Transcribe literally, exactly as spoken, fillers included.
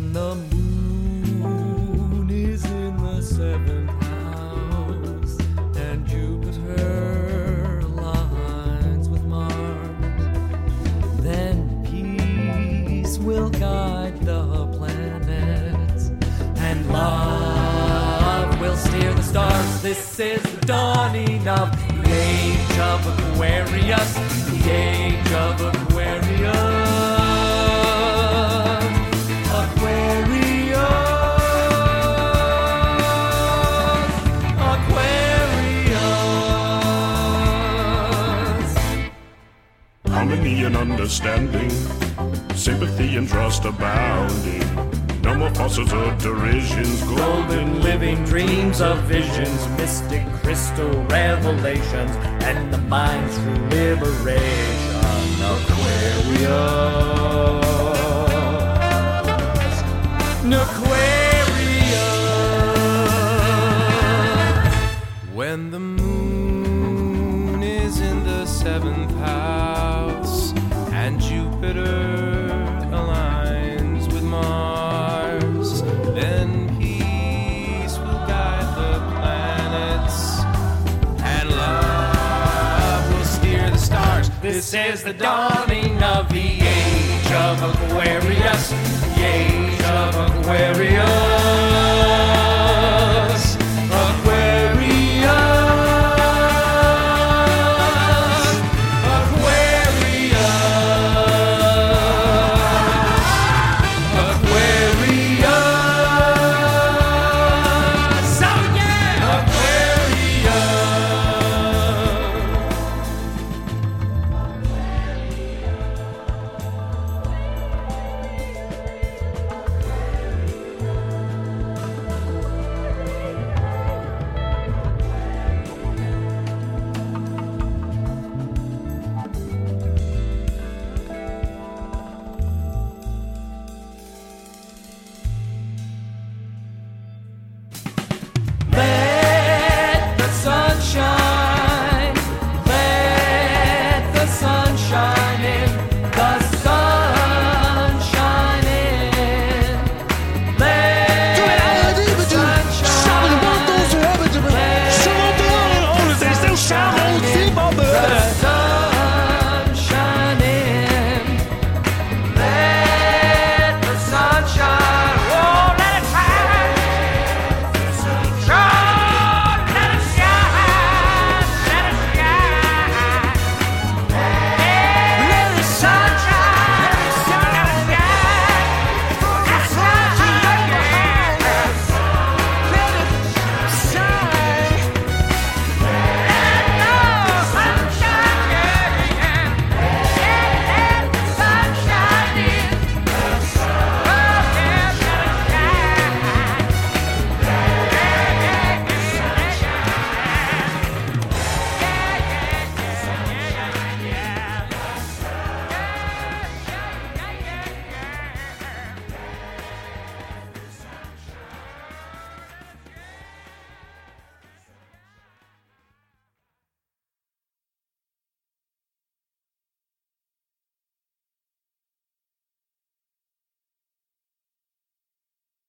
When the moon is in the seventh house and Jupiter aligns with Mars, then peace will guide the planets and love will steer the stars. This is the dawning of the age of Aquarius, the age of Aquarius. Harmony and understanding, sympathy and trust abounding. No more fossils or derisions, Golden living dreams of visions, mystic crystal revelations, and the mind's true liberation. Aquarius, Aquarius. When the moon is in the seventh house and Jupiter aligns with Mars, then peace will guide the planets and love will steer the stars. This is the dawning of the age of Aquarius, the age of Aquarius.